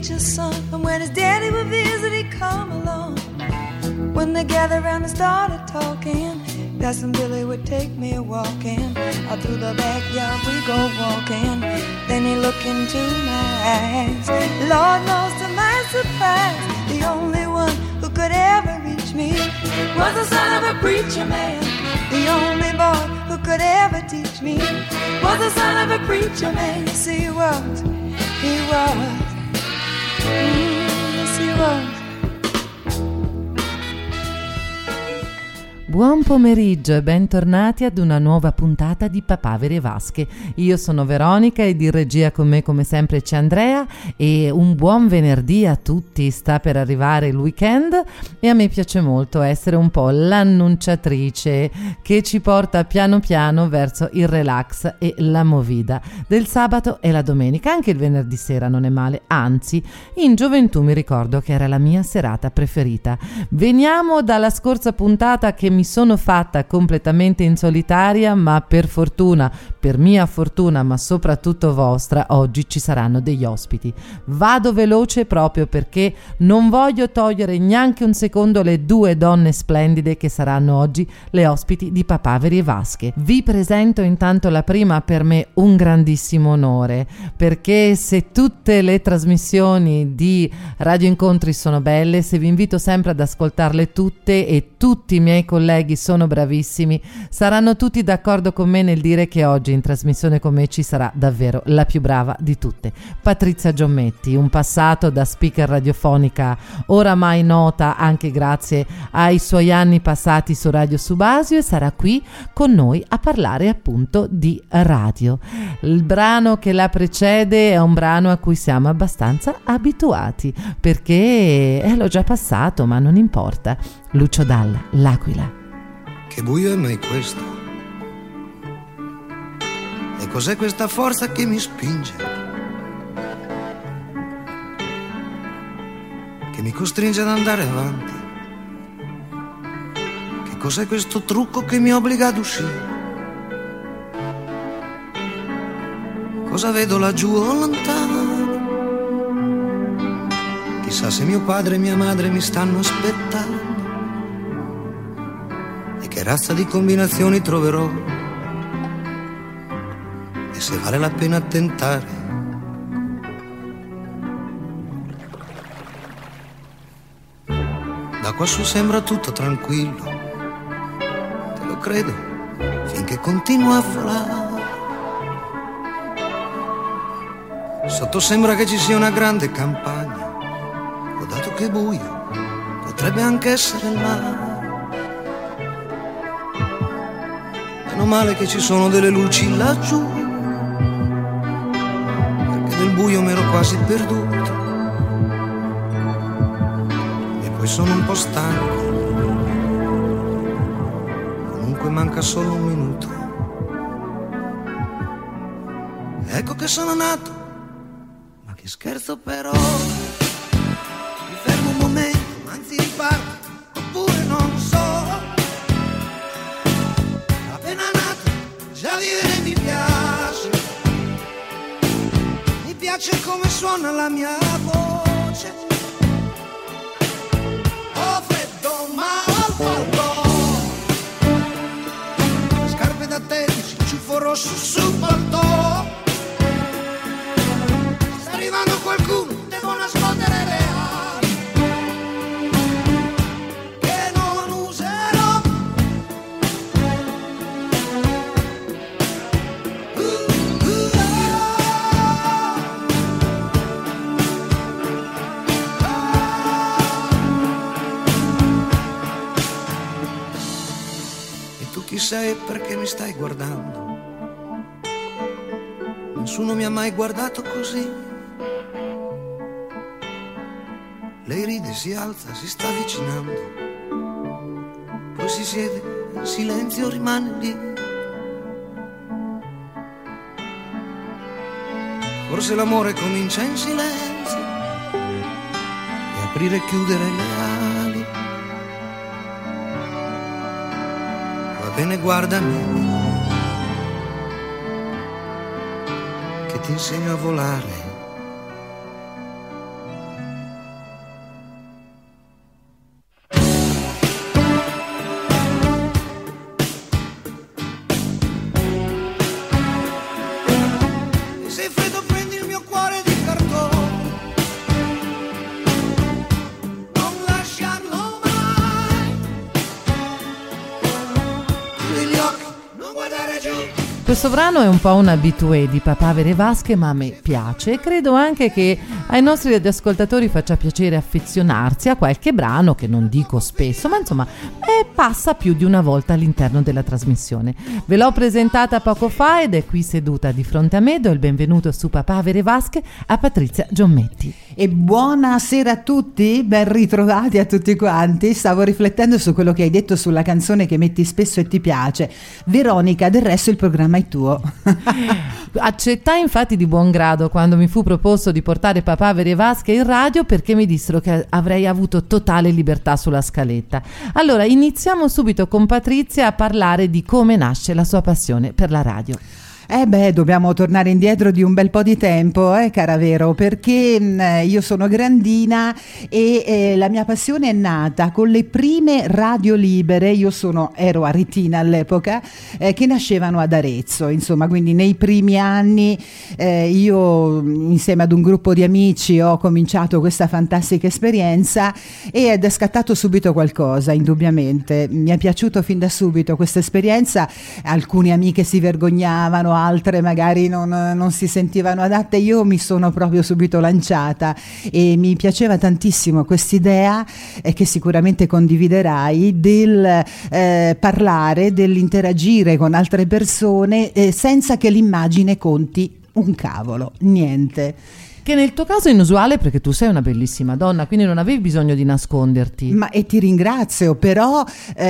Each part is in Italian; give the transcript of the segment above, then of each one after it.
preacher's son. And when his daddy would visit, he'd come along. When they gathered around and started talking, Cousin Billy would take me walking. Out through the backyard we go walking. Then he looked into my eyes. Lord knows to my surprise, the only one who could ever reach me was the son of a preacher man. The only boy who could ever teach me was the son of a preacher man. Yes, he was. Yes, he was. Buon pomeriggio e bentornati ad una nuova puntata di Papaveri e Vasche. Io sono Veronica ed in regia con me come sempre c'è Andrea e un buon venerdì a tutti. Sta per arrivare il weekend e a me piace molto essere un po' l'annunciatrice che ci porta piano piano verso il relax e la movida del sabato e la domenica. Anche il venerdì sera non è male, anzi in gioventù mi ricordo che era la mia serata preferita. Veniamo dalla scorsa puntata che mi sono fatta completamente in solitaria, ma per fortuna, per mia fortuna, ma soprattutto vostra, oggi ci saranno degli ospiti. Vado veloce proprio perché non voglio togliere neanche un secondo le due donne splendide che saranno oggi le ospiti di Papaveri e Vasche. Vi presento intanto la prima, per me un grandissimo onore, perché se tutte le trasmissioni di Radio Incontri sono belle, se vi invito sempre ad ascoltarle tutte e tutti i miei colleghi sono bravissimi, saranno tutti d'accordo con me nel dire che oggi in trasmissione con me ci sarà davvero la più brava di tutte, Patrizia Giommetti, un passato da speaker radiofonica oramai nota anche grazie ai suoi anni passati su Radio Subasio, e sarà qui con noi a parlare appunto di radio. Il brano che la precede è un brano a cui siamo abbastanza abituati perché l'ho già passato, ma non importa. Lucio Dalla, L'Aquila. Che buio è mai questo? E cos'è questa forza che mi spinge? Che mi costringe ad andare avanti? Che cos'è questo trucco che mi obbliga ad uscire? Cosa vedo laggiù o lontano? Chissà se mio padre e mia madre mi stanno aspettando. Che razza di combinazioni troverò e se vale la pena tentare. Da quassù sembra tutto tranquillo, te lo credo, finché continuo a volare. Sotto sembra che ci sia una grande campagna, ho dato che è buio, potrebbe anche essere il mare. Meno male che ci sono delle luci laggiù, perché nel buio m'ero quasi perduto. E poi sono un po' stanco, comunque manca solo un minuto. Ecco che sono nato, ma che scherzo però. Mi fermo un momento, anzi riparto, oppure non so. Già vivere mi piace come suona la mia voce. Ho freddo ma ho falco, scarpe da tennis, ciuffo rosso sul palto. Sta arrivando qualcuno, devo nascondere le ali che non userò. Chi sei e perché mi stai guardando? Nessuno mi ha mai guardato così. Lei ride, si alza, si sta avvicinando, poi si siede, in silenzio rimane lì. Forse l'amore comincia in silenzio e aprire e chiudere le ali. Va bene, guardami, che ti insegno a volare. Questo brano è un po' un habitué di Papavere Vasche, ma a me piace e credo anche che ai nostri ascoltatori faccia piacere affezionarsi a qualche brano che non dico spesso, ma insomma passa più di una volta all'interno della trasmissione. Ve l'ho presentata poco fa ed è qui seduta di fronte a me. Do il benvenuto su Papavere Vasche a Patrizia Giommetti. E buonasera a tutti, ben ritrovati a tutti quanti. Stavo riflettendo su quello che hai detto sulla canzone che metti spesso e ti piace. Veronica, del resto il programma è tuo. Accettai infatti di buon grado quando mi fu proposto di portare Papavere Vasche in radio, perché mi dissero che avrei avuto totale libertà sulla scaletta. Allora iniziamo subito con Patrizia a parlare di come nasce la sua passione per la radio. Dobbiamo tornare indietro di un bel po' di tempo, cara Vero, perché io sono grandina e la mia passione è nata con le prime radio libere. Io ero a Ritina all'epoca, che nascevano ad Arezzo, insomma, quindi nei primi anni io insieme ad un gruppo di amici ho cominciato questa fantastica esperienza ed è scattato subito qualcosa, indubbiamente. Mi è piaciuto fin da subito questa esperienza. Alcune amiche si vergognavano, altre magari non si sentivano adatte. Io mi sono proprio subito lanciata e mi piaceva tantissimo quest'idea, che sicuramente condividerai, del parlare, dell'interagire con altre persone senza che l'immagine conti un cavolo, niente. Che nel tuo caso è inusuale perché tu sei una bellissima donna, quindi non avevi bisogno di nasconderti. E ti ringrazio, però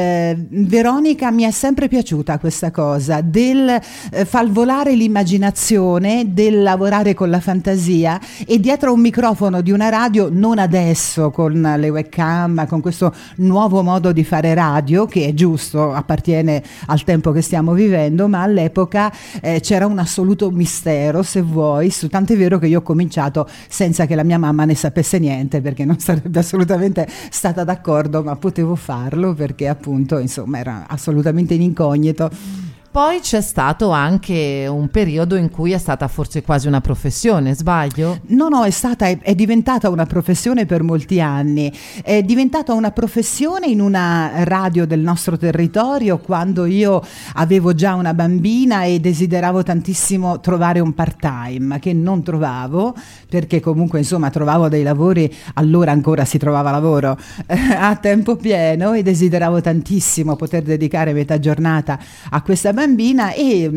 Veronica, mi è sempre piaciuta questa cosa del far volare l'immaginazione, del lavorare con la fantasia, e dietro a un microfono di una radio, non adesso con le webcam, con questo nuovo modo di fare radio che è giusto, appartiene al tempo che stiamo vivendo, ma all'epoca c'era un assoluto mistero, se vuoi, tant'è vero che io ho cominciato senza che la mia mamma ne sapesse niente, perché non sarebbe assolutamente stata d'accordo, ma potevo farlo perché appunto, insomma, era assolutamente in incognito. Poi c'è stato anche un periodo in cui è stata forse quasi una professione, sbaglio? No, è diventata una professione per molti anni. È diventata una professione in una radio del nostro territorio quando io avevo già una bambina e desideravo tantissimo trovare un part-time, che non trovavo, perché comunque insomma trovavo dei lavori, allora ancora si trovava lavoro a tempo pieno, e desideravo tantissimo poter dedicare metà giornata a questa bambina,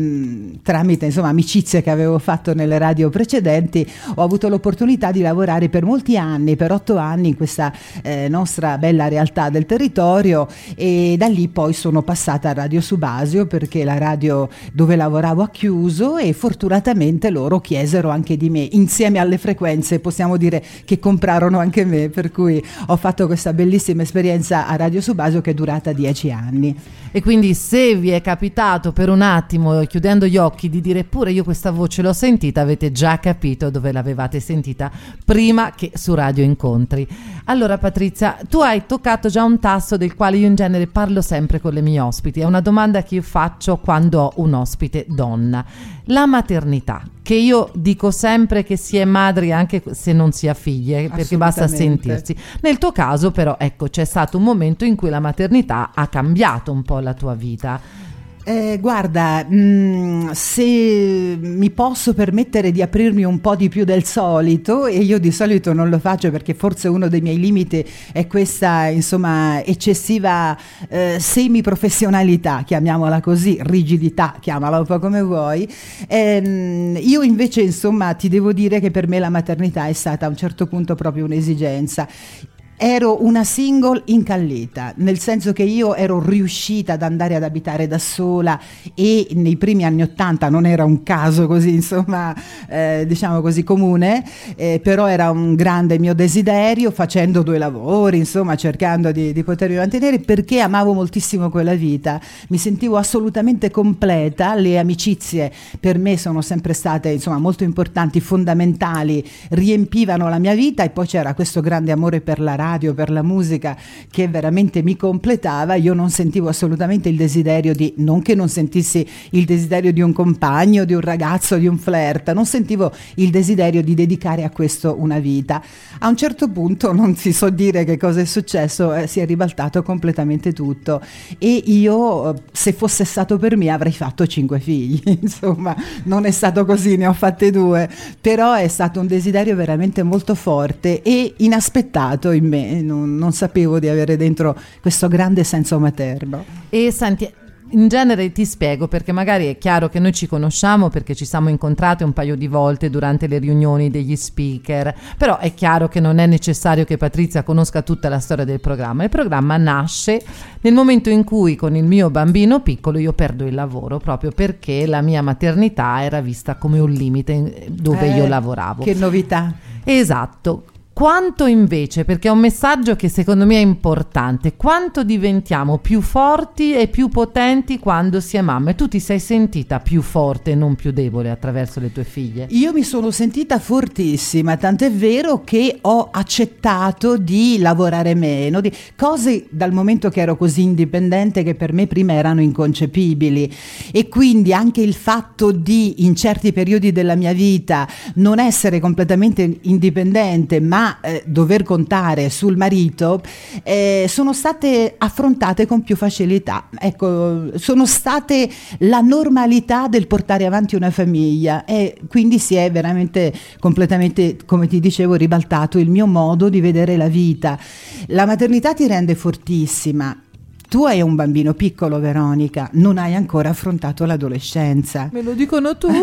e tramite insomma amicizie che avevo fatto nelle radio precedenti ho avuto l'opportunità di lavorare per molti anni, per 8 anni, in questa nostra bella realtà del territorio, e da lì poi sono passata a Radio Subasio perché la radio dove lavoravo ha chiuso, e fortunatamente loro chiesero anche di me, insieme alle frequenze possiamo dire che comprarono anche me, per cui ho fatto questa bellissima esperienza a Radio Subasio che è durata 10 anni. E quindi se vi è capitato per un attimo, chiudendo gli occhi, di dire pure io questa voce l'ho sentita, avete già capito dove l'avevate sentita prima che su Radio Incontri. Allora Patrizia, tu hai toccato già un tasto del quale io in genere parlo sempre con le mie ospiti. È una domanda che io faccio quando ho un ospite donna. La maternità, che io dico sempre che si è madri anche se non si ha figlie, perché basta sentirsi. Nel tuo caso però, ecco, c'è stato un momento in cui la maternità ha cambiato un po' la tua vita. Guarda, se mi posso permettere di aprirmi un po' di più del solito, e io di solito non lo faccio perché forse uno dei miei limiti è questa, insomma, eccessiva semiprofessionalità, chiamiamola così, rigidità, chiamala un po' come vuoi. Io invece, insomma, ti devo dire che per me la maternità è stata a un certo punto proprio un'esigenza. Ero una single incallita, nel senso che io ero riuscita ad andare ad abitare da sola, e nei primi anni '80 non era un caso così, insomma, diciamo così comune, però era un grande mio desiderio, facendo 2 lavori, insomma, cercando di potermi mantenere, perché amavo moltissimo quella vita, mi sentivo assolutamente completa. Le amicizie per me sono sempre state, insomma, molto importanti, fondamentali, riempivano la mia vita, e poi c'era questo grande amore per la radio, per la musica che veramente mi completava, io non sentivo assolutamente il desiderio di, non che non sentissi il desiderio di un compagno, di un ragazzo, di un flirt, non sentivo il desiderio di dedicare a questo una vita. A un certo punto, non si so dire che cosa è successo, si è ribaltato completamente tutto e io, se fosse stato per me, avrei fatto 5 figli. Insomma, non è stato così, ne ho fatte 2, però è stato un desiderio veramente molto forte e inaspettato in me, non sapevo di avere dentro questo grande senso materno. E senti, in genere ti spiego, perché magari è chiaro che noi ci conosciamo perché ci siamo incontrate un paio di volte durante le riunioni degli speaker, però è chiaro che non è necessario che Patrizia conosca tutta la storia del programma. Il programma nasce nel momento in cui con il mio bambino piccolo io perdo il lavoro, proprio perché la mia maternità era vista come un limite dove io lavoravo. Che novità! Esatto. Quanto invece, perché è un messaggio che secondo me è importante, quanto diventiamo più forti e più potenti quando si è mamma? E tu ti sei sentita più forte e non più debole attraverso le tue figlie? Io mi sono sentita fortissima, tant'è vero che ho accettato di lavorare meno, di cose dal momento che ero così indipendente che per me prima erano inconcepibili, e quindi anche il fatto di in certi periodi della mia vita non essere completamente indipendente ma dover contare sul marito, sono state affrontate con più facilità. Ecco, sono state la normalità del portare avanti una famiglia, e quindi si è veramente completamente, come ti dicevo, ribaltato il mio modo di vedere la vita. La maternità ti rende fortissima. Tu hai un bambino piccolo, Veronica, non hai ancora affrontato l'adolescenza. Me lo dicono tutti.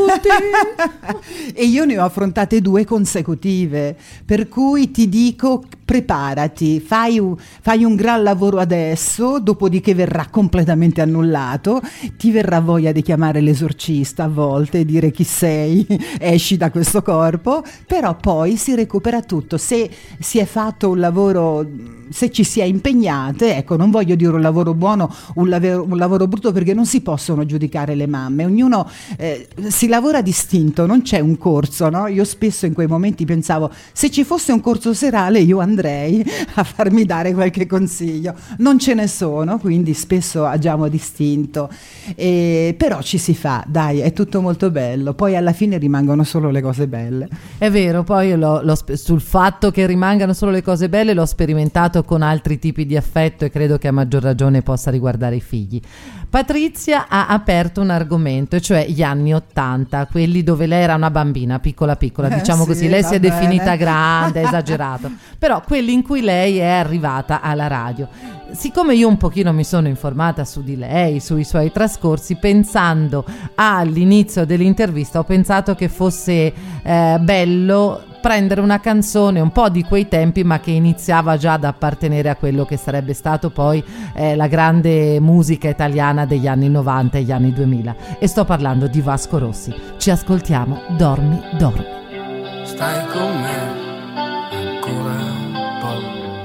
E io ne ho affrontate 2 consecutive, per cui ti dico, preparati, fai un gran lavoro adesso, dopodiché verrà completamente annullato, ti verrà voglia di chiamare l'esorcista a volte e dire chi sei, esci da questo corpo, però poi si recupera tutto. Se si è fatto un lavoro, se ci si è impegnate, ecco, non voglio dire un lavoro buono, un lavoro brutto, perché non si possono giudicare le mamme, ognuno si lavora distinto, non c'è un corso, no? Io spesso in quei momenti pensavo, se ci fosse un corso serale io andrei a farmi dare qualche consiglio, non ce ne sono, quindi spesso agiamo distinto, però ci si fa, dai, è tutto molto bello, poi alla fine rimangono solo le cose belle. È vero, poi sul fatto che rimangano solo le cose belle l'ho sperimentato con altri tipi di affetto e credo che a maggior ragione possa riguardare i figli. Patrizia ha aperto un argomento, cioè gli anni '80, quelli dove lei era una bambina piccola, diciamo sì, così, lei si è bene. definita grande, esagerato, però quelli in cui lei è arrivata alla radio. Siccome io un pochino mi sono informata su di lei, sui suoi trascorsi, pensando all'inizio dell'intervista ho pensato che fosse bello prendere una canzone un po' di quei tempi, ma che iniziava già ad appartenere a quello che sarebbe stato poi la grande musica italiana degli anni 90 e gli anni 2000, e sto parlando di Vasco Rossi. Ci ascoltiamo Dormi, dormi. Stai con me ancora un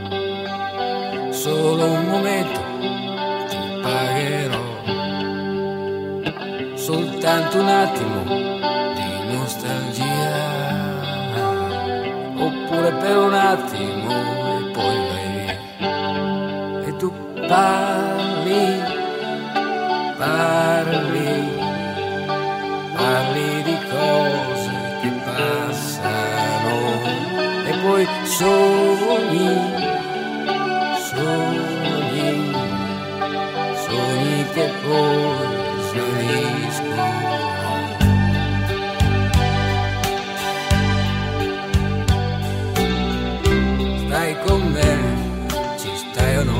po', solo un momento ti pagherò, soltanto un attimo di nostalgia, oppure per un attimo e poi vai via. E tu parli di cose che passano e poi sogni che poi svaniscono. Stai con me, ci stai o no?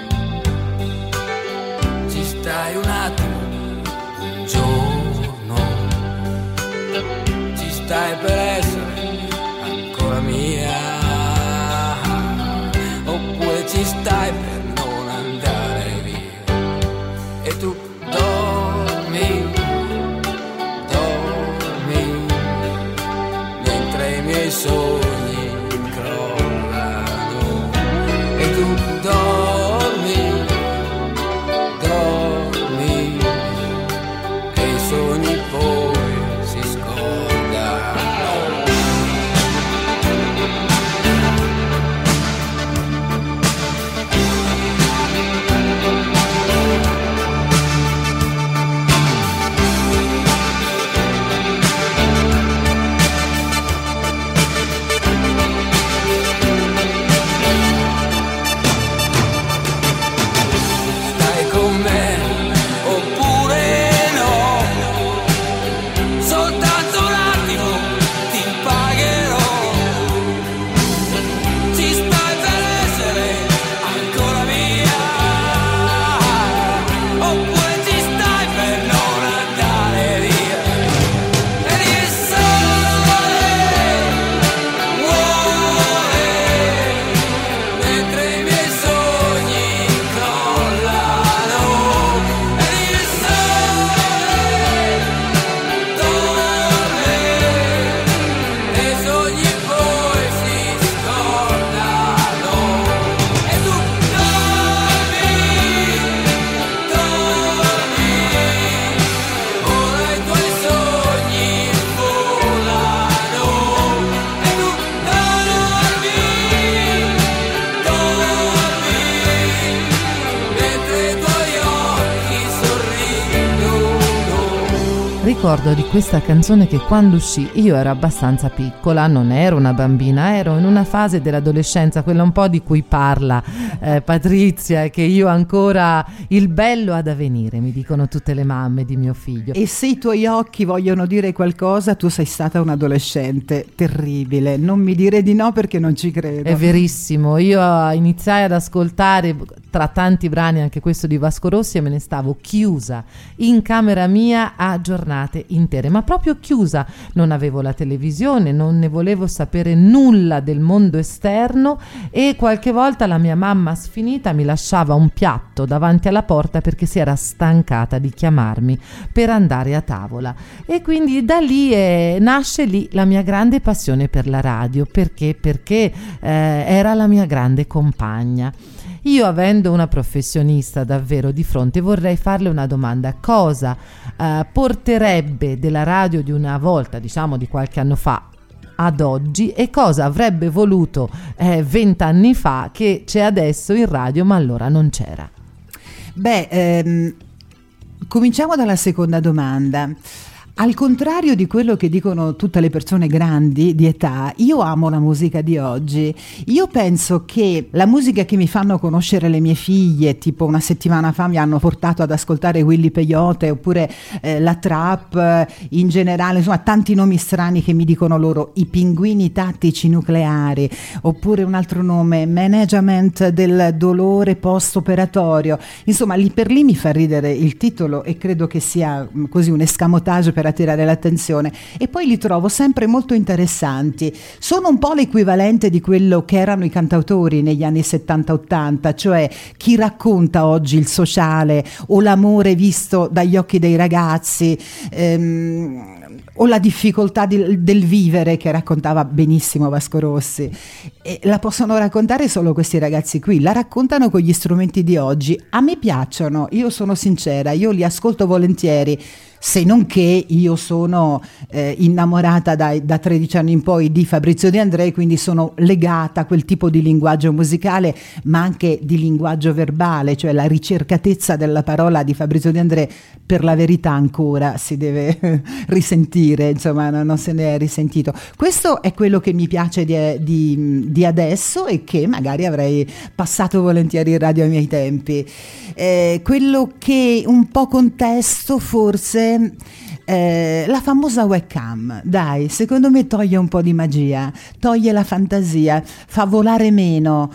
Ci stai un attimo, un giorno, ci stai per essere ancora mia, oppure ci stai per non andare via. E tu dormi, mentre i miei sogni ricordo di questa canzone che quando uscì io ero abbastanza piccola, non ero una bambina, ero in una fase dell'adolescenza, quella un po' di cui parla Patrizia, e che io ancora il bello ha da venire, mi dicono tutte le mamme di mio figlio. E se i tuoi occhi vogliono dire qualcosa, tu sei stata un adolescente terribile, non mi dire di no perché non ci credo. È verissimo, io iniziai ad ascoltare tra tanti brani anche questo di Vasco Rossi e me ne stavo chiusa in camera mia a giornate intere, ma proprio chiusa, non avevo la televisione, non ne volevo sapere nulla del mondo esterno, e qualche volta la mia mamma sfinita mi lasciava un piatto davanti alla porta perché si era stancata di chiamarmi per andare a tavola. E quindi da lì nasce lì la mia grande passione per la radio, perché era la mia grande compagna. Io, avendo una professionista davvero di fronte, vorrei farle una domanda: cosa porterebbe della radio di una volta, diciamo di qualche anno fa, ad oggi, e cosa avrebbe voluto 20 anni fa che c'è adesso in radio ma allora non c'era? Cominciamo dalla seconda domanda. Al contrario di quello che dicono tutte le persone grandi di età, io amo la musica di oggi. Io penso che la musica che mi fanno conoscere le mie figlie, tipo una settimana fa mi hanno portato ad ascoltare Willy Peyote, oppure la trap in generale, insomma tanti nomi strani che mi dicono loro, i pinguini tattici nucleari, oppure un altro nome, management del dolore post-operatorio. Insomma, lì per lì mi fa ridere il titolo e credo che sia così un escamotage per attirare l'attenzione, e poi li trovo sempre molto interessanti. Sono un po' l'equivalente di quello che erano i cantautori negli anni 70-80, cioè chi racconta oggi il sociale o l'amore visto dagli occhi dei ragazzi, o la difficoltà del vivere che raccontava benissimo Vasco Rossi. E la possono raccontare solo questi ragazzi qui, la raccontano con gli strumenti di oggi. A me piacciono, io sono sincera, io li ascolto volentieri, se non che io sono innamorata da 13 anni in poi di Fabrizio De André, quindi sono legata a quel tipo di linguaggio musicale, ma anche di linguaggio verbale, cioè la ricercatezza della parola di Fabrizio De André, per la verità ancora si deve risentire, insomma non se ne è risentito. Questo è quello che mi piace di adesso e che magari avrei passato volentieri in radio ai miei tempi. Quello che un po' contesto forse la famosa webcam, dai, secondo me toglie un po' di magia, toglie la fantasia, fa volare meno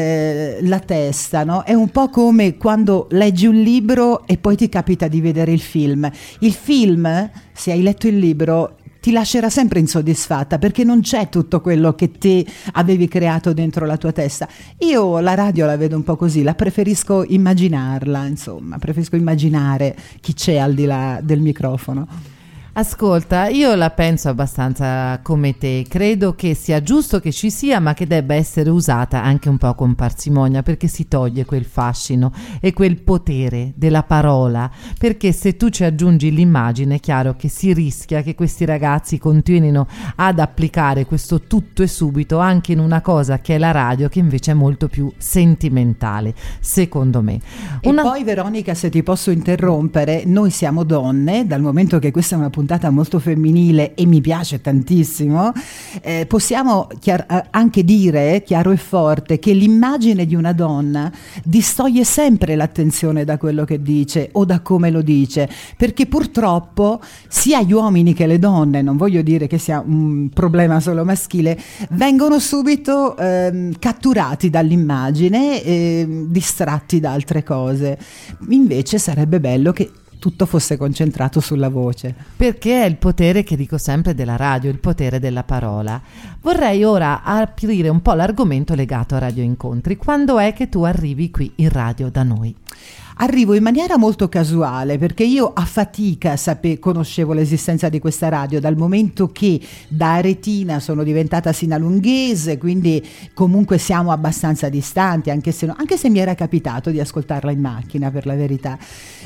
la testa, no? È un po' come quando leggi un libro e poi ti capita di vedere il film. Il film, se hai letto il libro, ti lascerà sempre insoddisfatta perché non c'è tutto quello che te avevi creato dentro la tua testa. Io la radio la vedo un po' così, la preferisco immaginarla, insomma, preferisco immaginare chi c'è al di là del microfono. Ascolta, io la penso abbastanza come te, credo che sia giusto che ci sia, ma che debba essere usata anche un po' con parsimonia, perché si toglie quel fascino e quel potere della parola, perché se tu ci aggiungi l'immagine è chiaro che si rischia che questi ragazzi continuino ad applicare questo tutto e subito anche in una cosa che è la radio, che invece è molto più sentimentale, secondo me. E poi, Veronica, se ti posso interrompere, noi siamo donne, dal momento che questa è una puntata molto femminile e mi piace tantissimo, possiamo anche dire chiaro e forte che l'immagine di una donna distoglie sempre l'attenzione da quello che dice o da come lo dice, perché purtroppo sia gli uomini che le donne, non voglio dire che sia un problema solo maschile, vengono subito catturati dall'immagine e distratti da altre cose. Invece sarebbe bello che tutto fosse concentrato sulla voce. Perché è il potere, che dico sempre, della radio, il potere della parola. Vorrei ora aprire un po' l'argomento legato a Radio Incontri. Quando è che tu arrivi qui in radio da noi? Arrivo in maniera molto casuale, perché io a fatica conoscevo l'esistenza di questa radio, dal momento che da aretina sono diventata sinalunghese, quindi comunque siamo abbastanza distanti, anche se mi era capitato di ascoltarla in macchina, per la verità.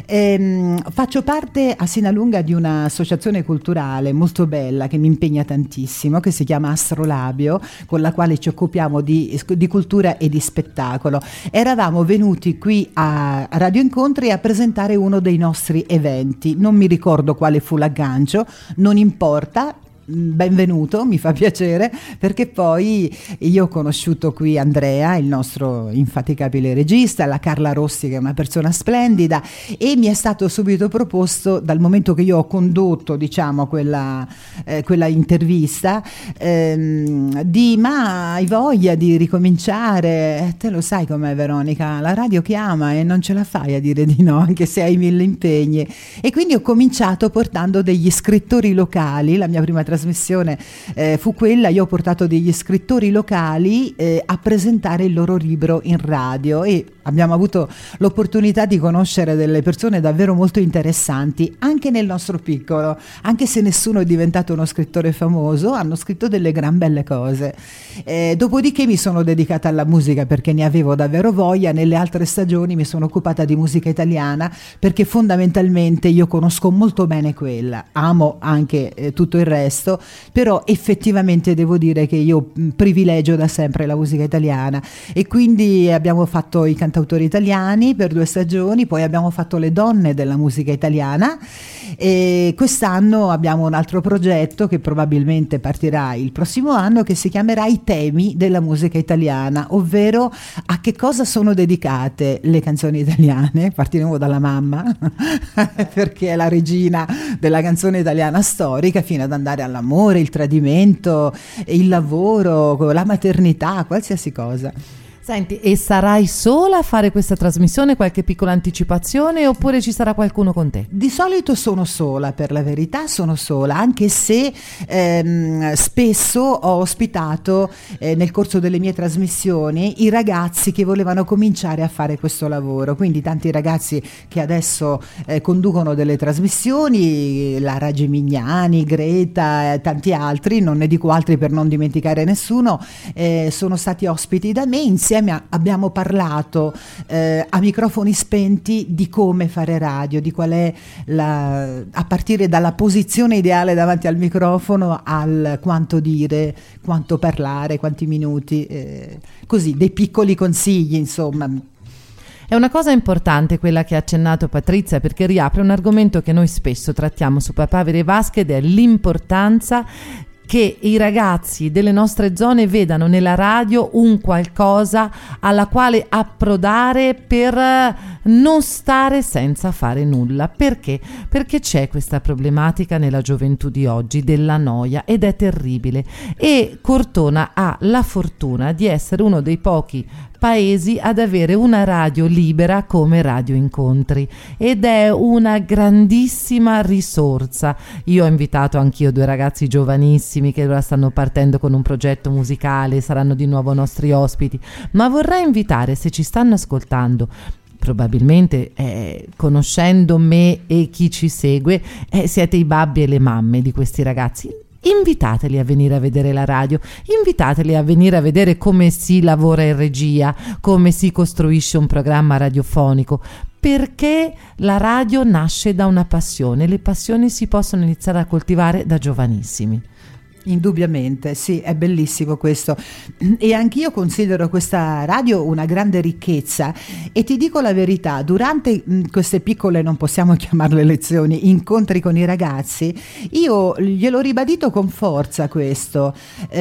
Faccio parte a Sinalunga di un'associazione culturale molto bella che mi impegna tantissimo, che si chiama Astrolabio, con la quale ci occupiamo di cultura e di spettacolo. Eravamo venuti qui a Radio Radio Incontri e a presentare uno dei nostri eventi. Non mi ricordo quale fu l'aggancio, non importa. Benvenuto, mi fa piacere, perché poi io ho conosciuto qui Andrea, il nostro infaticabile regista, la Carla Rossi, che è una persona splendida, e mi è stato subito proposto, dal momento che io ho condotto, diciamo, quella intervista, ma hai voglia di ricominciare? Te lo sai com'è, Veronica, la radio chiama e non ce la fai a dire di no, anche se hai 1000 impegni. E quindi ho cominciato portando degli scrittori locali. La mia prima trasmissione fu quella, io ho portato degli scrittori locali a presentare il loro libro in radio, e abbiamo avuto l'opportunità di conoscere delle persone davvero molto interessanti, anche nel nostro piccolo, anche se nessuno è diventato uno scrittore famoso, hanno scritto delle gran belle cose. Dopodiché mi sono dedicata alla musica perché ne avevo davvero voglia. Nelle altre stagioni mi sono occupata di musica italiana perché fondamentalmente io conosco molto bene quella, amo anche tutto il resto, però effettivamente devo dire che io privilegio da sempre la musica italiana, e quindi abbiamo fatto i cantautori italiani per 2 stagioni, poi abbiamo fatto le donne della musica italiana, e quest'anno abbiamo un altro progetto che probabilmente partirà il prossimo anno, che si chiamerà I temi della musica italiana, ovvero a che cosa sono dedicate le canzoni italiane. Partiremo dalla mamma perché è la regina della canzone italiana storica, fino ad andare all'amore, il tradimento, il lavoro, la maternità, qualsiasi cosa. Senti, e sarai sola a fare questa trasmissione? Qualche piccola anticipazione, oppure ci sarà qualcuno con te? Di solito sono sola, per la verità sono sola, anche se spesso ho ospitato nel corso delle mie trasmissioni i ragazzi che volevano cominciare a fare questo lavoro, quindi tanti ragazzi che adesso conducono delle trasmissioni, Lara Gemignani, Greta, tanti altri, non ne dico altri per non dimenticare nessuno, sono stati ospiti da me. Insieme abbiamo parlato a microfoni spenti di come fare radio, di qual è a partire dalla posizione ideale davanti al microfono al quanto dire, quanto parlare, quanti minuti, così, dei piccoli consigli, insomma. È una cosa importante quella che ha accennato Patrizia, perché riapre un argomento che noi spesso trattiamo su Papaveri Vasche, ed è l'importanza che i ragazzi delle nostre zone vedano nella radio un qualcosa alla quale approdare per non stare senza fare nulla. Perché? Perché c'è questa problematica nella gioventù di oggi della noia, ed è terribile, e Cortona ha la fortuna di essere uno dei pochi paesi ad avere una radio libera come Radio Incontri, ed è una grandissima risorsa. Io ho invitato anch'io 2 ragazzi giovanissimi che ora stanno partendo con un progetto musicale, saranno di nuovo nostri ospiti, ma vorrei invitare, se ci stanno ascoltando, probabilmente conoscendo me e chi ci segue, siete i babbi e le mamme di questi ragazzi. Invitateli a venire a vedere la radio, invitateli a venire a vedere come si lavora in regia, come si costruisce un programma radiofonico, perché la radio nasce da una passione, le passioni si possono iniziare a coltivare da giovanissimi. Indubbiamente, sì, è bellissimo questo, e anch'io considero questa radio una grande ricchezza, e ti dico la verità, durante queste piccole, non possiamo chiamarle lezioni, incontri con i ragazzi, io gliel'ho ribadito con forza questo,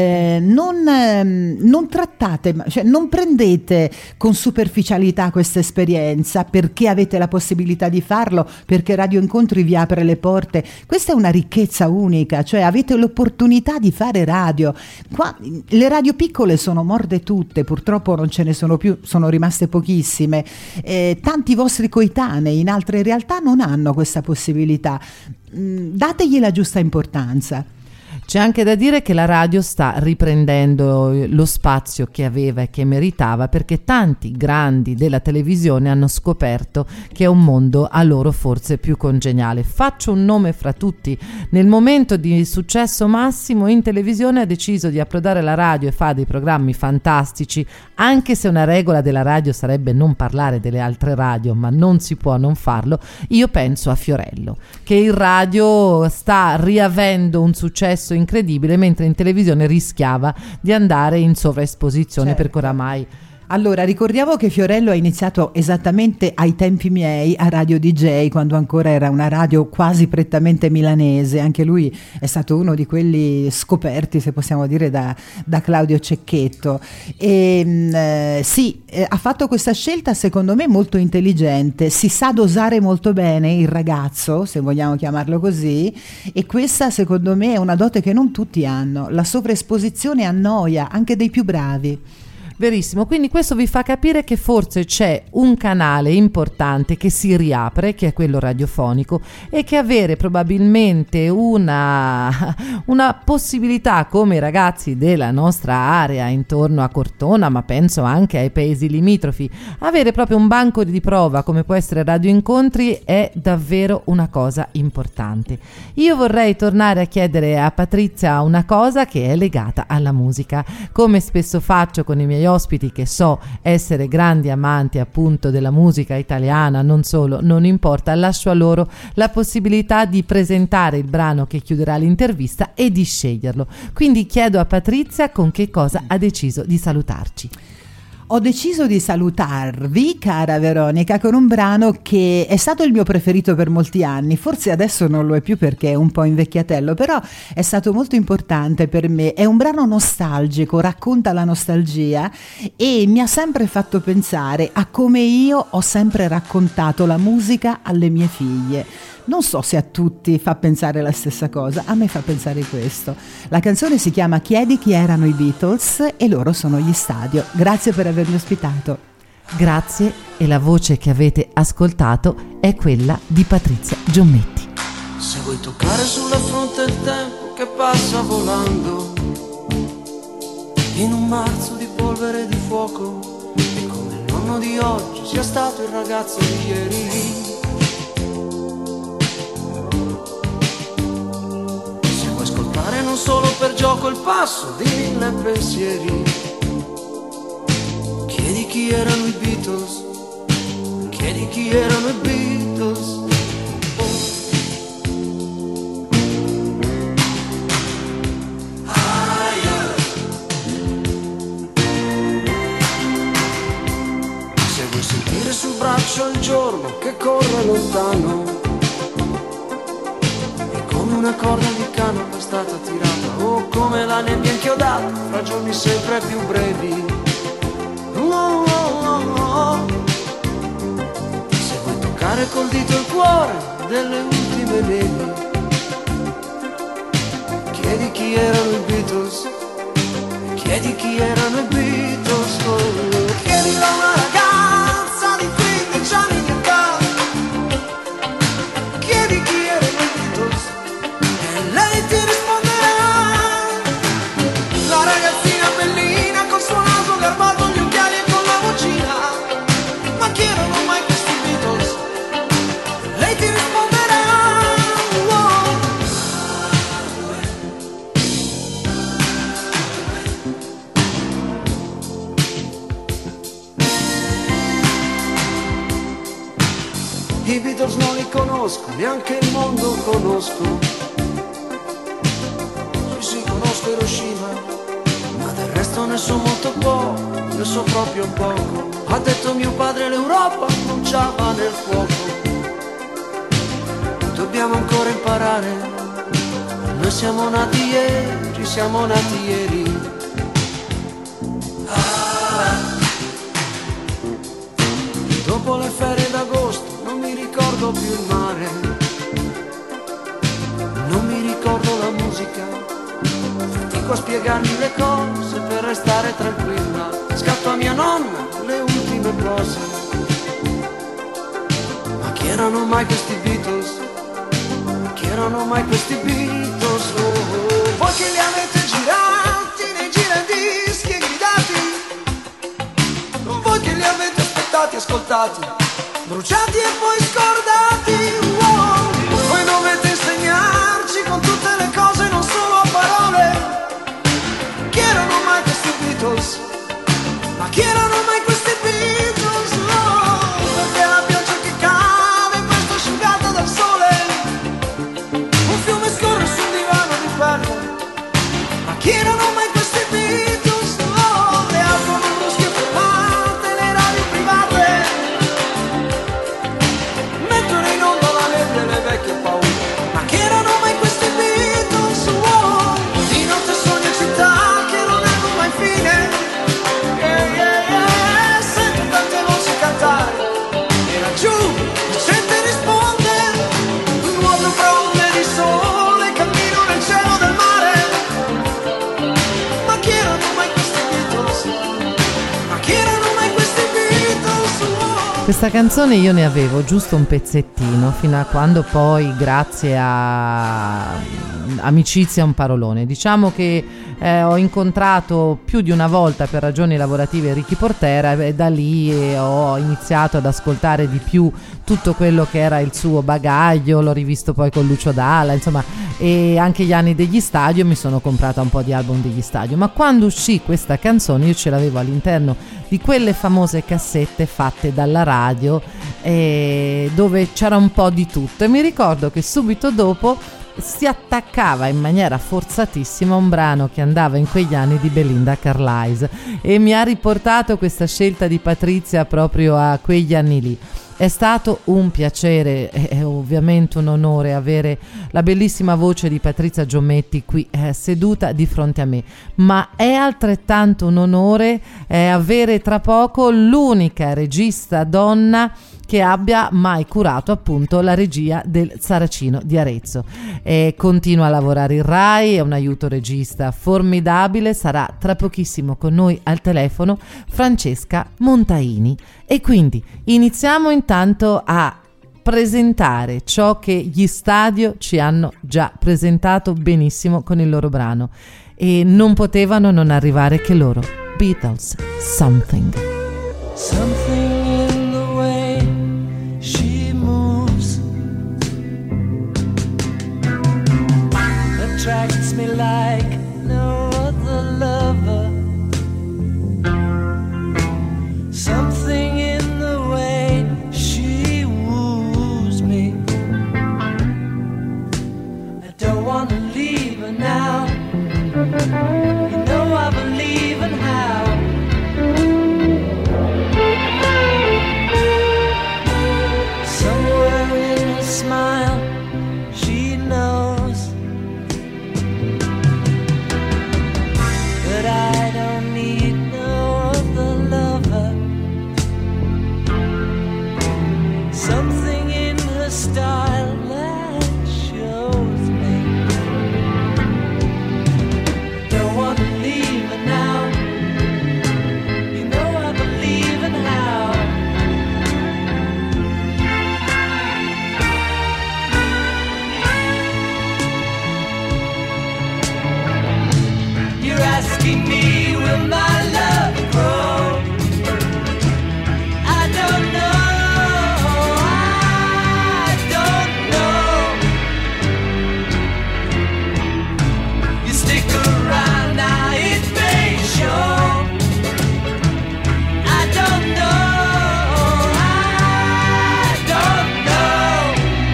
non trattate, cioè non prendete con superficialità questa esperienza perché avete la possibilità di farlo, perché Radio Incontri vi apre le porte. Questa è una ricchezza unica, cioè avete l'opportunità di fare radio. Qua le radio piccole sono morte tutte, purtroppo non ce ne sono più, sono rimaste pochissime. Tanti vostri coetanei in altre realtà non hanno questa possibilità. Dategli la giusta importanza. C'è anche da dire che la radio sta riprendendo lo spazio che aveva e che meritava, perché tanti grandi della televisione hanno scoperto che è un mondo a loro forse più congeniale. Faccio un nome fra tutti: nel momento di successo massimo in televisione ha deciso di approdare la radio e fa dei programmi fantastici, anche se una regola della radio sarebbe non parlare delle altre radio, ma non si può non farlo. Io penso a Fiorello, che in radio sta riavendo un successo incredibile, mentre in televisione rischiava di andare in sovraesposizione, certo, perché oramai Allora, ricordiamo che Fiorello ha iniziato esattamente ai tempi miei a Radio DJ, quando ancora era una radio quasi prettamente milanese. Anche lui è stato uno di quelli scoperti, se possiamo dire, da Claudio Cecchetto. E ha fatto questa scelta secondo me molto intelligente, si sa dosare molto bene il ragazzo, se vogliamo chiamarlo così, e questa secondo me è una dote che non tutti hanno. La sovraesposizione annoia anche dei più bravi. Verissimo, quindi questo vi fa capire che forse c'è un canale importante che si riapre, che è quello radiofonico, e che avere probabilmente una possibilità, come i ragazzi della nostra area intorno a Cortona, ma penso anche ai paesi limitrofi, avere proprio un banco di prova come può essere Radio Incontri è davvero una cosa importante. Io vorrei tornare a chiedere a Patrizia una cosa che è legata alla musica, come spesso faccio con i miei ospiti che so essere grandi amanti appunto della musica italiana, non solo, non importa, lascio a loro la possibilità di presentare il brano che chiuderà l'intervista e di sceglierlo. Quindi chiedo a Patrizia con che cosa ha deciso di salutarci. Ho deciso di salutarvi, cara Veronica, con un brano che è stato il mio preferito per molti anni, forse adesso non lo è più perché è un po' invecchiatello, però è stato molto importante per me. È un brano nostalgico, racconta la nostalgia e mi ha sempre fatto pensare a come io ho sempre raccontato la musica alle mie figlie. Non so se a tutti fa pensare la stessa cosa, a me fa pensare questo. La canzone si chiama Chiedi chi erano i Beatles e loro sono gli Stadio. Grazie per avermi ospitato. Grazie, e la voce che avete ascoltato è quella di Patrizia Giommetti. Se vuoi toccare sulla fronte il tempo che passa volando, in un marzo di polvere e di fuoco, e come il nonno di oggi sia stato il ragazzo di ieri. Non solo per gioco il passo di 1000 pensieri. Chiedi chi erano i Beatles, chiedi chi erano i Beatles. Se vuoi sentire sul braccio il giorno che corre lontano, una corda di canapa è stata tirata, o come la nebbia inchiodata fra giorni sempre più brevi. Se vuoi toccare col dito il cuore delle ultime nevi, chiedi chi erano i Beatles, chiedi chi erano i Beatles. Chiedilo a una ragazza di 15 anni di età, chiedi chi erano i Beatles, lei ti risponderà. La ragazzina bellina col suo naso garbato, gli occhiali e con la vocina, ma chi erano mai questi Beatles? Lei ti risponderà. I Beatles non li conosco, neanche il mondo conosco. Conosco Hiroshima, ma del resto ne so molto poco, ne so proprio poco. Ha detto mio padre l'Europa bruciava nel fuoco. Dobbiamo ancora imparare, noi siamo nati ieri, siamo nati ieri. Dopo le ferie d'agosto non mi ricordo più il mare, non mi ricordo la musica, a spiegarmi le cose per restare tranquilla. Scatto a mia nonna le ultime cose. Ma chi erano mai questi Beatles? Chi erano mai questi Beatles? Voi che li avete girati nei giradischi e gridati, voi che li avete aspettati, ascoltati, bruciati e poi scordati. Voi dovete insegnarci con tutte le cose, non solo a parole. Chi erano mai questi Beatles? Ma chi erano mai questi Beatles? No, perché la pioggia che cade, presto asciugata dal sole, un fiume scorre sul divano di ferro. Ma chi erano mai questi Beatles? No, le aprono brusche per mare. Questa canzone io ne avevo giusto un pezzettino, fino a quando poi, grazie a Amicizia un parolone, diciamo che ho incontrato più di una volta per ragioni lavorative Ricky Portera, e da lì ho iniziato ad ascoltare di più tutto quello che era il suo bagaglio. L'ho rivisto poi con Lucio Dalla, insomma, e anche gli anni degli Stadio, mi sono comprata un po' di album degli Stadio, ma quando uscì questa canzone io ce l'avevo all'interno di quelle famose cassette fatte dalla radio, dove c'era un po' di tutto, e mi ricordo che subito dopo si attaccava in maniera forzatissima un brano che andava in quegli anni di Belinda Carlisle, e mi ha riportato questa scelta di Patrizia proprio a quegli anni lì. È stato un piacere e ovviamente un onore avere la bellissima voce di Patrizia Giometti qui seduta di fronte a me, ma è altrettanto un onore avere tra poco l'unica regista donna che abbia mai curato appunto la regia del Saracino di Arezzo. Continua a lavorare in Rai, è un aiuto regista formidabile, sarà tra pochissimo con noi al telefono Francesca Montaini. E quindi iniziamo intanto a presentare ciò che gli Stadio ci hanno già presentato benissimo con il loro brano, e non potevano non arrivare che loro, Beatles, Something. Something in the way she moves attracts me like no other lover. Something in the way she woos me. I don't want to leave her now. You know I believe in how. Somewhere in her smile, she knows that I don't need no other lover. Something in her style that shows me I don't want to leave her now. You know I believe in how. You're asking me, will my love grow? I don't know. I don't know. You stick around now, it may show. I don't know. I don't know.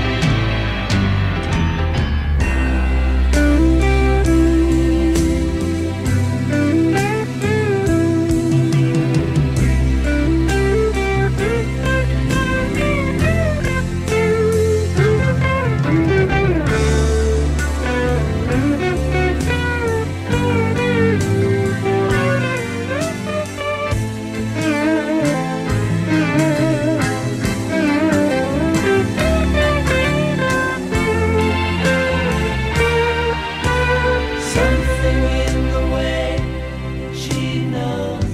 Something in the way she knows,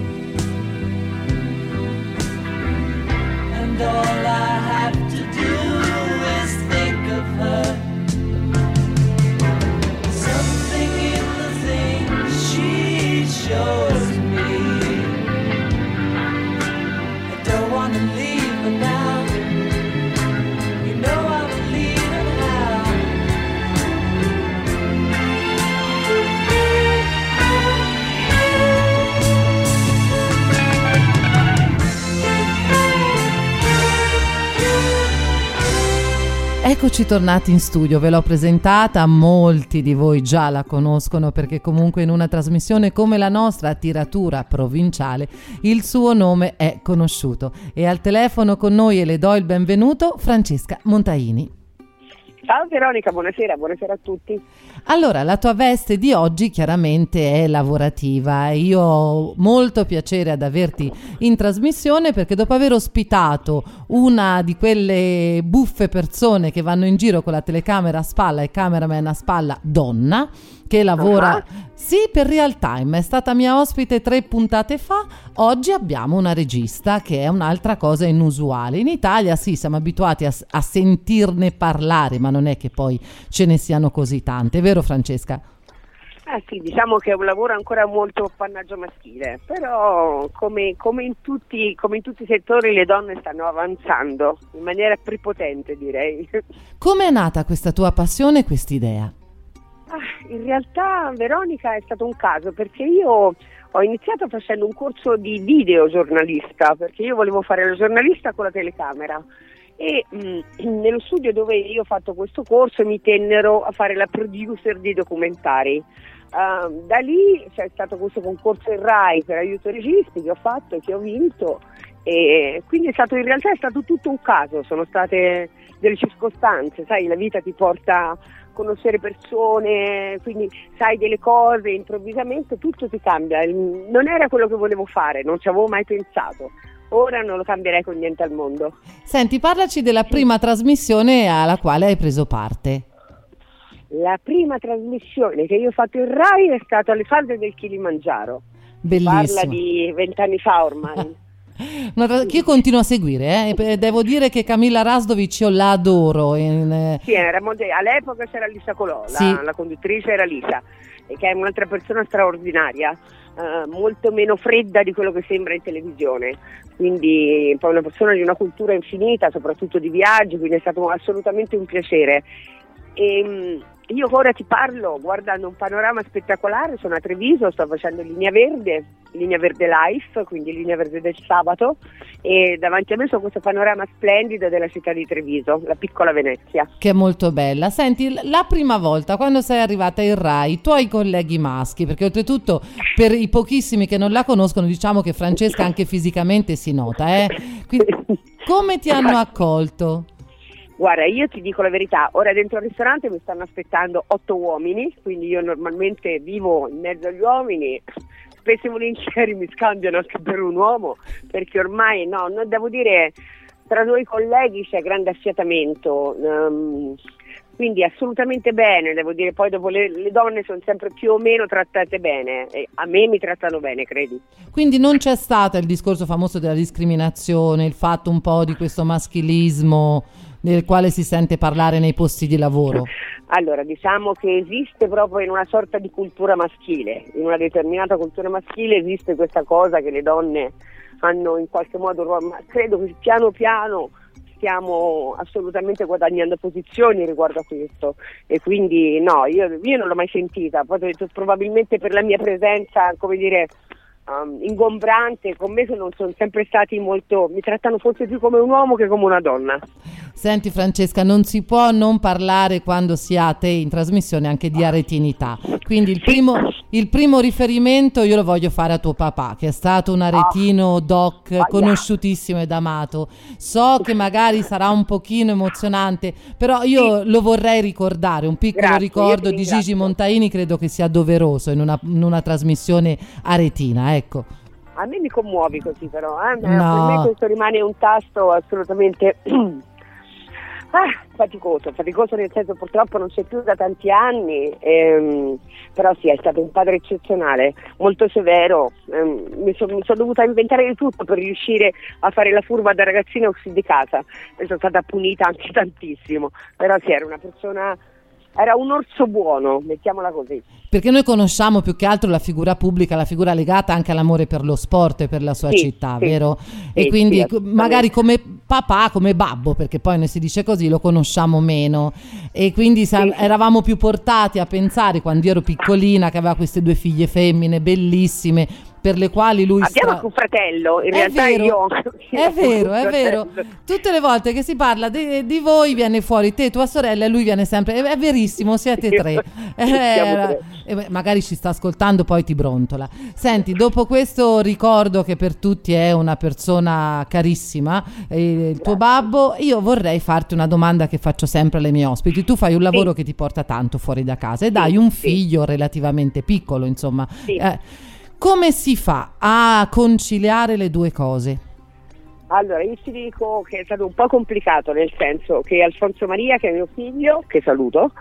and all I have to do is think of her. Something in the things she shows me. I don't want to leave her now. You know I believe in how. Eccoci tornati in studio, ve l'ho presentata, molti di voi già la conoscono perché comunque in una trasmissione come la nostra, a tiratura provinciale, il suo nome è conosciuto. E al telefono con noi, e le do il benvenuto, Francesca Montaini. Ciao Veronica, buonasera a tutti. Allora, la tua veste di oggi chiaramente è lavorativa. Io ho molto piacere ad averti in trasmissione perché dopo aver ospitato una di quelle buffe persone che vanno in giro con la telecamera a spalla e cameraman a spalla donna, che lavora sì per Real Time, è stata mia ospite 3 puntate fa. Oggi abbiamo una regista, che è un'altra cosa inusuale. In Italia sì, siamo abituati a sentirne parlare, ma non è che poi ce ne siano così tante, vero Francesca? Sì, diciamo che è un lavoro ancora molto appannaggio maschile, però come in tutti i settori le donne stanno avanzando in maniera prepotente, direi. Come è nata questa tua passione, quest'idea? In realtà, Veronica, è stato un caso, perché io ho iniziato facendo un corso di videogiornalista, perché io volevo fare la giornalista con la telecamera. E nello studio dove io ho fatto questo corso mi tennero a fare la producer di documentari. Da lì c'è stato questo concorso in Rai per aiuto registi che ho fatto e che ho vinto, e quindi in realtà è stato tutto un caso, sono state delle circostanze, sai, la vita ti porta a conoscere persone, quindi sai delle cose, improvvisamente tutto ti cambia. Non era quello che volevo fare, non ci avevo mai pensato. Ora non lo cambierei con niente al mondo. Senti, parlaci della prima trasmissione alla quale hai preso parte. La prima trasmissione che io ho fatto in Rai è stata alle falde del Kilimangiaro. Bellissimo. Parla di 20 anni fa ormai. Che io continuo a seguire, devo dire che Camilla Rasdovic io la adoro. Sì, all'epoca c'era Lisa Colò, la conduttrice era Lisa, che è un'altra persona straordinaria. Molto meno fredda di quello che sembra in televisione, quindi poi una persona di una cultura infinita, soprattutto di viaggi, quindi è stato assolutamente un piacere. E io ora ti parlo guardando un panorama spettacolare, sono a Treviso, sto facendo Linea Verde Life, quindi Linea Verde del sabato, e davanti a me c'è questo panorama splendido della città di Treviso, la piccola Venezia. Che è molto bella. Senti, la prima volta quando sei arrivata in Rai, i tuoi colleghi maschi, perché oltretutto per i pochissimi che non la conoscono diciamo che Francesca anche fisicamente si nota, quindi, come ti hanno accolto? Guarda, io ti dico la verità, ora dentro al ristorante mi stanno aspettando 8 uomini, quindi io normalmente vivo in mezzo agli uomini, spesso e volentieri mi scambiano anche per un uomo, perché ormai non devo dire, tra noi colleghi c'è grande affiatamento, quindi assolutamente bene, devo dire, poi dopo le donne sono sempre più o meno trattate bene, e a me mi trattano bene, credi. Quindi non c'è stato il discorso famoso della discriminazione, il fatto un po' di questo maschilismo del quale si sente parlare nei posti di lavoro? Allora, diciamo che esiste proprio in una sorta di cultura maschile, in una determinata cultura maschile esiste questa cosa che le donne hanno in qualche modo, ma credo che piano piano stiamo assolutamente guadagnando posizioni riguardo a questo, e quindi no, io non l'ho mai sentita, poi probabilmente per la mia presenza, come dire, ingombrante, con me sono sempre stati molto, mi trattano forse più come un uomo che come una donna. Senti Francesca, non si può non parlare quando si ha te in trasmissione anche di aretinità, quindi il primo riferimento io lo voglio fare a tuo papà, che è stato un aretino doc conosciutissimo ed amato. So che magari sarà un pochino emozionante, però io lo vorrei ricordare, un piccolo ricordo di Gigi Montaini credo che sia doveroso in una trasmissione aretina, ecco. A me mi commuovi così però, No. Per me questo rimane un tasto assolutamente faticoso nel senso, purtroppo non c'è più da tanti anni, però sì, è stato un padre eccezionale, molto severo, mi sono dovuta inventare di tutto per riuscire a fare la furba da ragazzina uscì di casa e sono stata punita anche tantissimo, però sì, era un orso buono, mettiamola così. Perché noi conosciamo più che altro la figura pubblica, la figura legata anche all'amore per lo sport e per la sua città, vero? E quindi magari come papà, come babbo, perché poi ne si dice così, lo conosciamo meno. E quindi eravamo più portati a pensare, quando io ero piccolina, che aveva queste 2 figlie femmine bellissime, per le quali lui abbiamo anche un fratello, in realtà è vero. Tutte le volte che si parla di voi viene fuori te, tua sorella, e lui viene sempre, è verissimo, siete 3. Magari ci sta ascoltando, poi ti brontola. Senti, dopo questo ricordo che per tutti è una persona carissima, il tuo babbo, io vorrei farti una domanda che faccio sempre alle mie ospiti. Tu fai un lavoro che ti porta tanto fuori da casa e dai un figlio relativamente piccolo, insomma. Come si fa a conciliare le due cose? Allora, io ti dico che è stato un po' complicato, nel senso che Alfonso Maria, che è mio figlio, che saluto,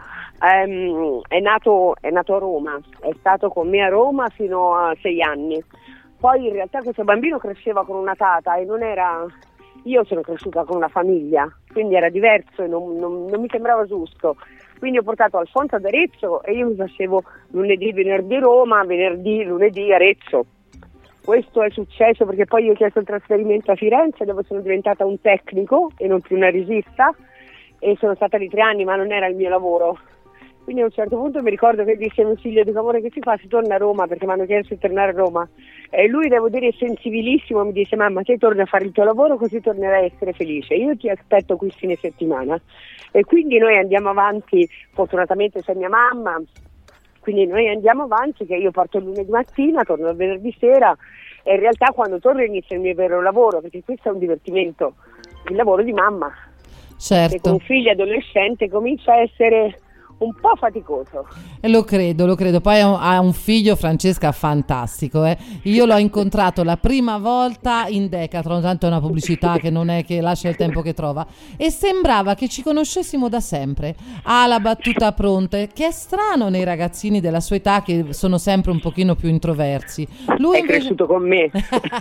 è nato a Roma, è stato con me a Roma fino a 6 anni. Poi in realtà questo bambino cresceva con una tata e non era... Io sono cresciuta con una famiglia, quindi era diverso e non mi sembrava giusto. Quindi ho portato Alfonso ad Arezzo e io mi facevo lunedì, venerdì Roma, venerdì, lunedì Arezzo. Questo è successo perché poi io ho chiesto il trasferimento a Firenze, dove sono diventata un tecnico e non più una regista, e sono stata lì 3 anni, ma non era il mio lavoro. Quindi a un certo punto mi ricordo che disse a mio figlio: dico, amore, che si fa? Si torna a Roma, perché mi hanno chiesto di tornare a Roma. E lui, devo dire, sensibilissimo, mi disse: mamma, te torni a fare il tuo lavoro, così tornerai a essere felice. Io ti aspetto qui fine settimana. E quindi noi andiamo avanti, fortunatamente c'è mia mamma, quindi noi andiamo avanti, che io parto il lunedì mattina, torno il venerdì sera, e in realtà quando torno inizia il mio vero lavoro, perché questo è un divertimento, il lavoro di mamma. Certo. E con un figlio adolescente comincia a essere un po' faticoso. E lo credo. Poi ha un figlio, Francesca, fantastico. Io l'ho incontrato la prima volta in Decathlon, tanto è una pubblicità che non è che lascia il tempo che trova, e sembrava che ci conoscessimo da sempre. Ha la battuta pronta, che è strano nei ragazzini della sua età, che sono sempre un pochino più introversi. Lui è cresciuto con me.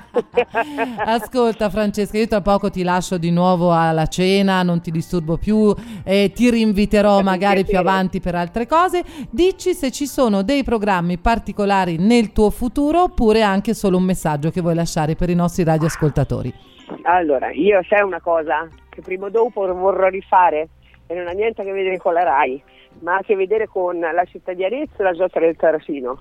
Ascolta Francesca, io tra poco ti lascio di nuovo alla cena, non ti disturbo più, ti rinviterò magari più avanti per altre cose. Dici se ci sono dei programmi particolari nel tuo futuro, oppure anche solo un messaggio che vuoi lasciare per i nostri radioascoltatori. Allora, io sai una cosa che prima o dopo vorrò rifare, e non ha niente a che vedere con la Rai, ma ha a che vedere con la città di Arezzo e la Giostra del Saracino,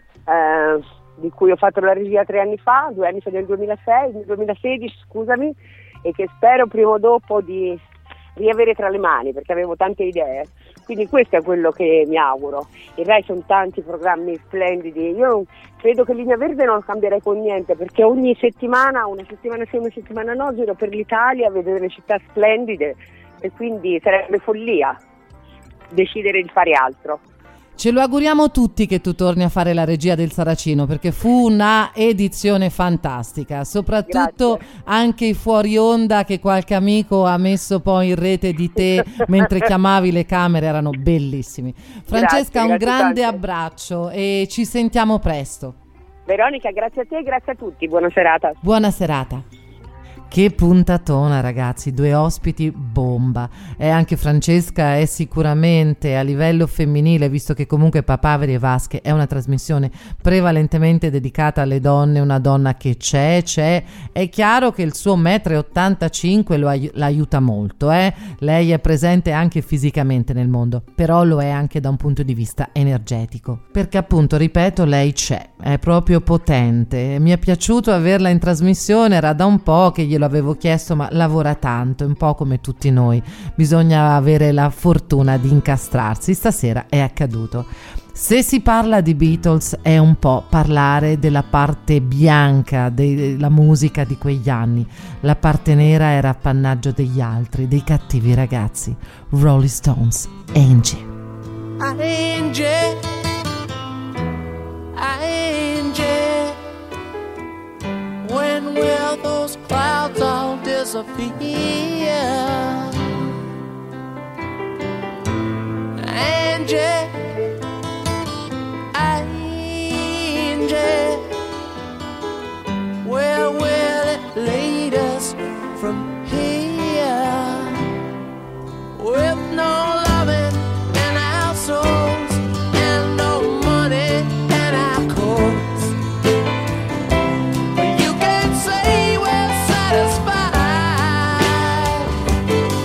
di cui ho fatto la regia 2 anni fa nel 2016, scusami, e che spero prima o dopo di riavere tra le mani, perché avevo tante idee. Quindi questo è quello che mi auguro. In Rai sono tanti programmi splendidi, io credo che Linea Verde non cambierei con niente, perché ogni settimana, una settimana sì, una settimana no, giro per l'Italia, vedo delle città splendide, e quindi sarebbe follia decidere di fare altro. Ce lo auguriamo tutti che tu torni a fare la regia del Saracino, perché fu una edizione fantastica, soprattutto Grazie. Anche i fuori onda che qualche amico ha messo poi in rete di te mentre chiamavi le camere erano bellissimi. Francesca, un grande tante. abbraccio e ci sentiamo presto. Veronica, grazie a te e grazie a tutti, buona serata. Buona serata. Che puntatona, ragazzi, 2 ospiti bomba. E anche Francesca è sicuramente a livello femminile, visto che comunque Papaveri e Vasche è una trasmissione prevalentemente dedicata alle donne, una donna che c'è. È chiaro che il suo 1,85 m l'aiuta molto, Lei è presente anche fisicamente nel mondo, però lo è anche da un punto di vista energetico, perché appunto, ripeto, lei c'è, è proprio potente. Mi è piaciuto averla in trasmissione, era da un po' che glielo avevo chiesto, ma lavora tanto, un po' come tutti noi, bisogna avere la fortuna di incastrarsi. Stasera è accaduto. Se si parla di Beatles è un po' parlare della parte bianca della musica di quegli anni. La parte nera era appannaggio degli altri, dei cattivi ragazzi. Rolling Stones, Angie. Angie, when will those clouds all disappear? Angie, where will it lead us from here? With no loving in our souls and no money in our coats, you can say we're satisfied.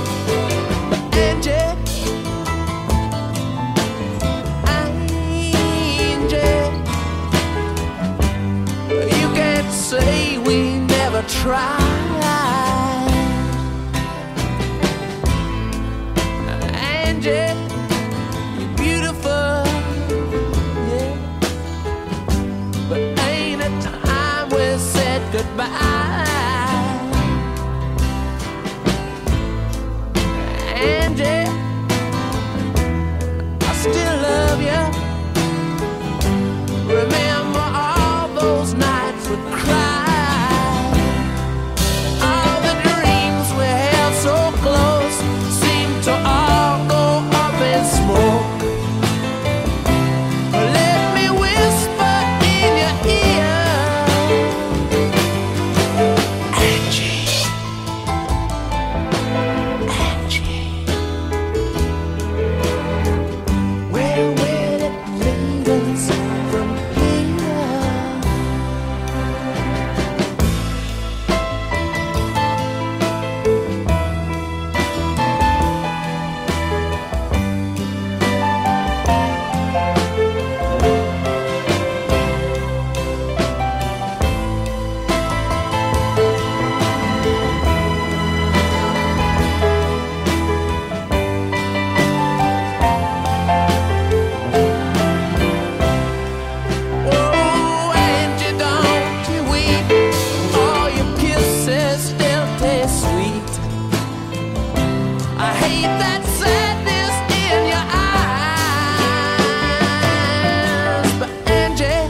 escape that sadness in your eyes. But Angie,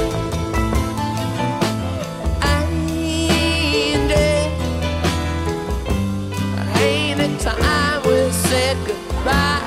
ain't it time we said goodbye?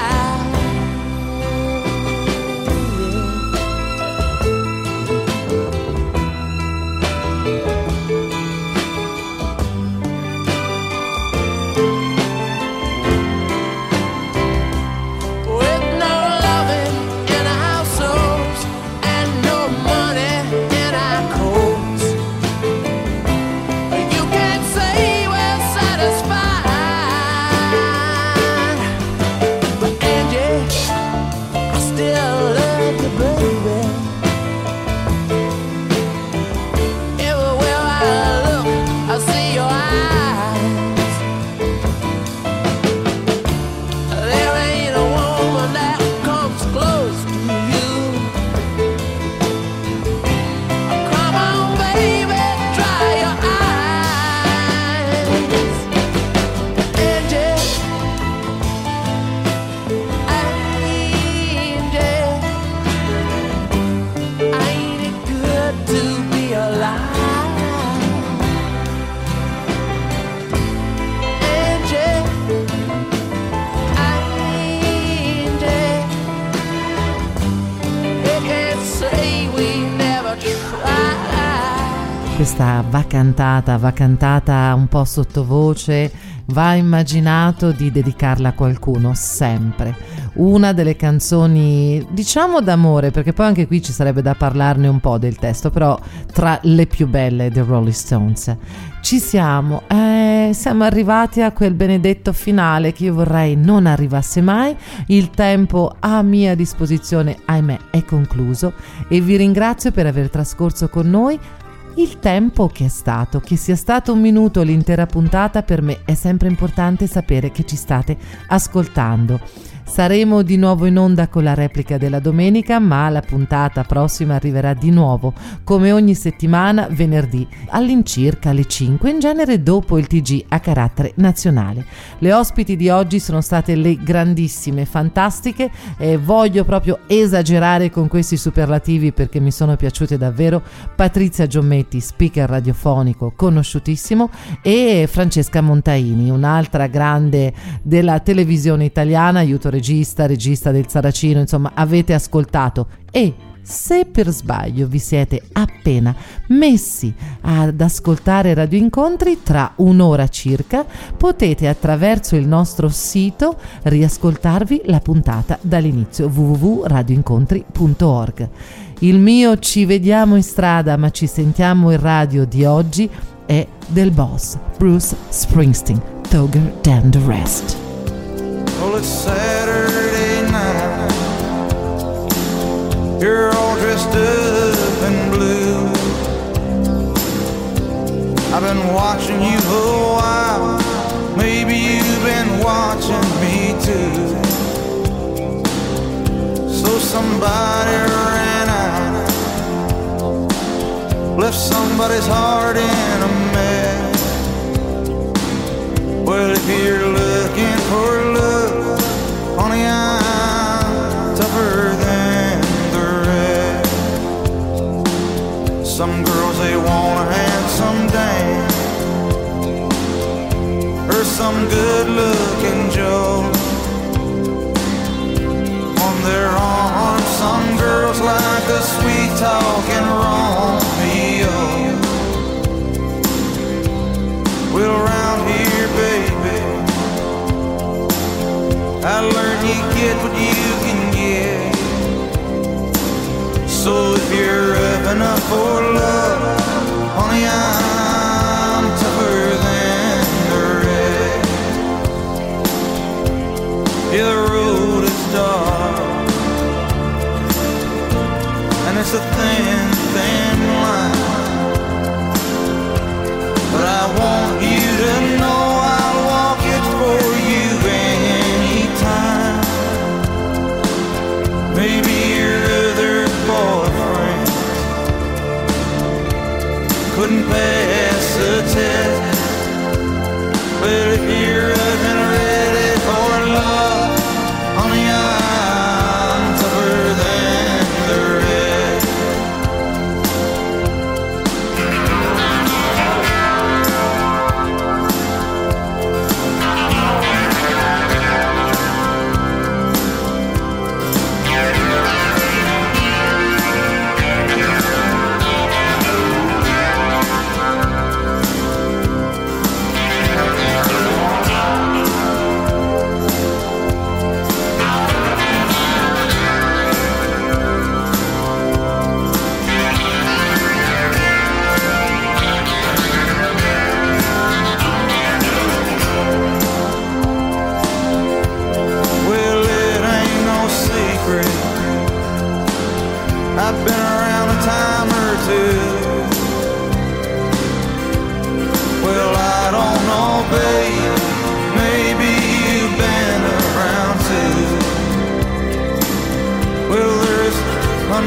Questa va cantata un po' sottovoce, va immaginato di dedicarla a qualcuno sempre. Una delle canzoni, diciamo d'amore, perché poi anche qui ci sarebbe da parlarne un po' del testo, però tra le più belle dei Rolling Stones. Ci siamo arrivati a quel benedetto finale che io vorrei non arrivasse mai. Il tempo a mia disposizione, ahimè, è concluso e vi ringrazio per aver trascorso con noi il tempo che sia stato un minuto l'intera puntata. Per me è sempre importante sapere che ci state ascoltando. Saremo di nuovo in onda con la replica della domenica, ma la puntata prossima arriverà di nuovo, come ogni settimana, venerdì, all'incirca alle 5, in genere dopo il TG a carattere nazionale. Le ospiti di oggi sono state le grandissime, fantastiche, e voglio proprio esagerare con questi superlativi perché mi sono piaciute davvero, Patrizia Giommetti, speaker radiofonico conosciutissimo, e Francesca Montaini, un'altra grande della televisione italiana, aiuto regista del Saracino. Insomma, avete ascoltato, e se per sbaglio vi siete appena messi ad ascoltare Radio Incontri, tra un'ora circa potete attraverso il nostro sito riascoltarvi la puntata dall'inizio, www.radioincontri.org. Il mio ci vediamo in strada ma ci sentiamo in radio di oggi è del boss Bruce Springsteen, Together Than the Rest. Well, it's Saturday night. You're all dressed up in blue. I've been watching you a while. Maybe you've been watching me too. So somebody ran out, left somebody's heart in a mess. Well, if you're looking for love, honey, I'm tougher than the rest. Some girls, they want a handsome dame, or some good-looking Joe. On their arms, some girls like a sweet-talking Romeo. Well, around here, baby, I learned you get what you can get. So if you're up enough for love, honey, I'm tougher than the rest. Yeah, the road is dark, and it's a thin, thin line, but I want you to know I'll walk it for you anytime. Maybe your other boyfriend couldn't pass the test, but if you're up and ready for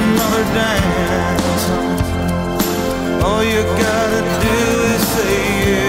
another dance. All you gotta do is say yes.